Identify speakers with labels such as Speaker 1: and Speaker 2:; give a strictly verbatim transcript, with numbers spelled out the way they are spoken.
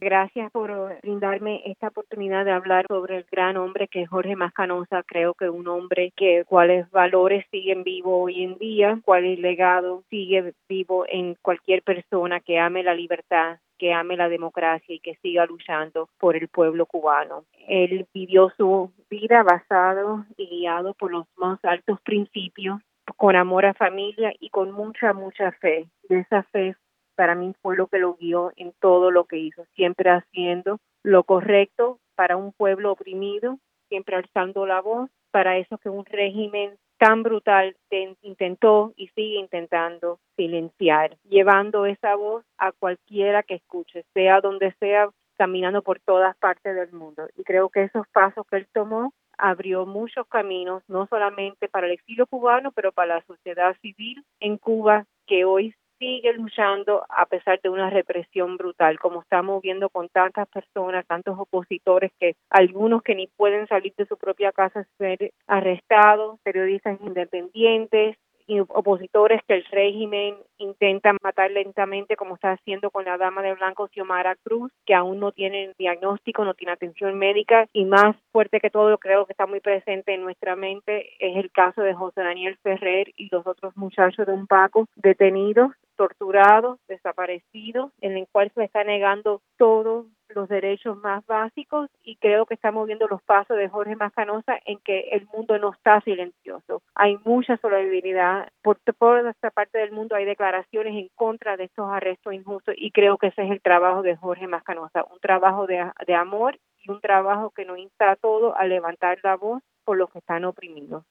Speaker 1: Gracias por brindarme esta oportunidad de hablar sobre el gran hombre que es Jorge Mascanosa. Creo que un hombre que cuáles valores siguen vivos hoy en día, cuál legado sigue vivo en cualquier persona que ame la libertad, que ame la democracia y que siga luchando por el pueblo cubano. Él vivió su vida basado y guiado por los más altos principios, con amor a familia y con mucha, mucha fe. De esa fe para mí fue lo que lo guió en todo lo que hizo, siempre haciendo lo correcto para un pueblo oprimido, siempre alzando la voz para eso que un régimen tan brutal te intentó y sigue intentando silenciar, llevando esa voz a cualquiera que escuche, sea donde sea, caminando por todas partes del mundo. Y creo que esos pasos que él tomó abrió muchos caminos, no solamente para el exilio cubano, pero para la sociedad civil en Cuba, que hoy sigue luchando a pesar de una represión brutal, como estamos viendo con tantas personas, tantos opositores, que algunos que ni pueden salir de su propia casa ser arrestados, periodistas independientes, y opositores que el régimen intenta matar lentamente, como está haciendo con la dama de blanco Xiomara Cruz, que aún no tiene diagnóstico, no tiene atención médica, y más fuerte que todo, creo que está muy presente en nuestra mente, es el caso de José Daniel Ferrer y los otros muchachos de Unpaco detenidos, torturados, desaparecidos, en el cual se está negando todos los derechos más básicos, y creo que estamos viendo los pasos de Jorge Mascanosa en que el mundo no está silencioso. Hay mucha solidaridad por toda esta parte del mundo, hay declaraciones en contra de estos arrestos injustos, y creo que ese es el trabajo de Jorge Mascanosa, un trabajo de, de amor y un trabajo que nos insta a todos a levantar la voz por los que están oprimidos.